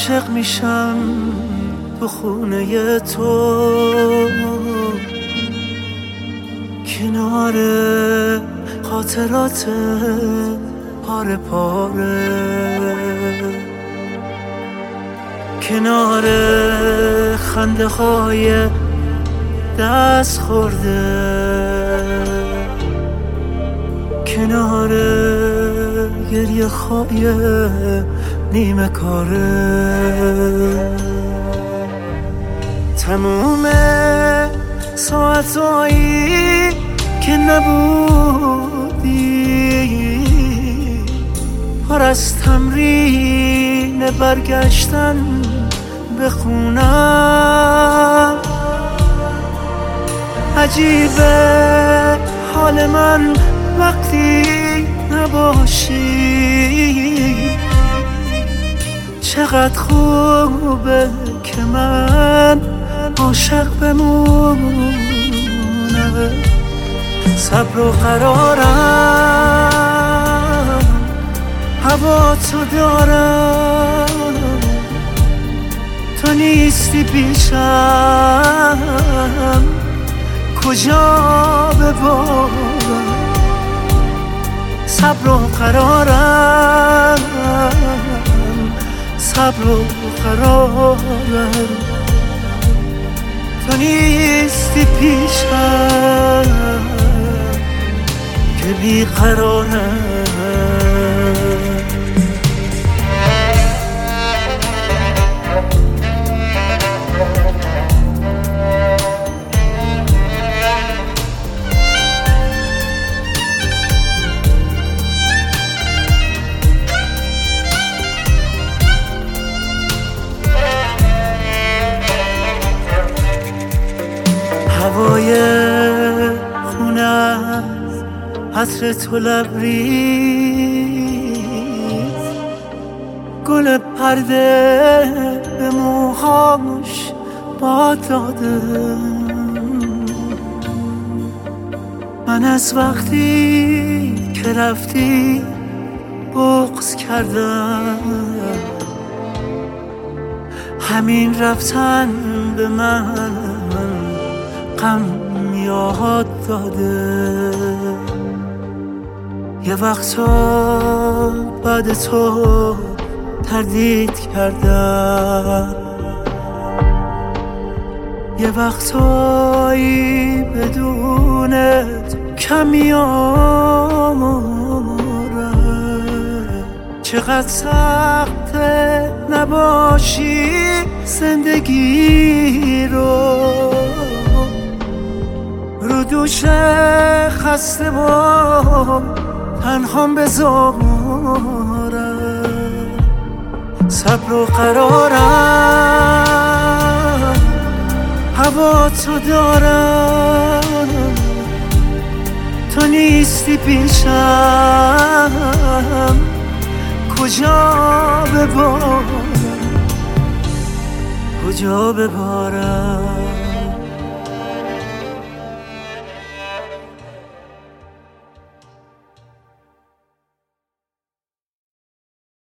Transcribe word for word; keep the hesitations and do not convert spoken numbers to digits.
عاشق میشم تو خونه تو، کنار خاطرات پاره پاره، کنار خنده های دست خورده، کنار گریه های نیمه کاره. تموم ساعتایی که نبودی پر از تمرین برگشتن به خونم. عجیبه حال من وقتی نباشی، چقدر خوبه که من عاشق بمونم. صبر و قرارم هوا تو دارم، تو نیستی پیشم کجا ببارم. صبر و قرارم، صبر و قرارم، تو نیستی پیشم که بیقرارم. هوای خونه است عطر تو لبریز، گل پرده به موهاش باد داده. من از وقتی که رفتی بغض کردم، همین رفتن به من غم یاد داده. یه وقتا بعد تو تردید کردم، یه وقتایی بدونت کمی آمارم. چقدر سخته نباشی زندگی رو، رو دوش خسته و تنهام بذارم. صبر و قرارم هوا تو دارم، تو نیستی پیشم کجا ببارم، کجا ببارم.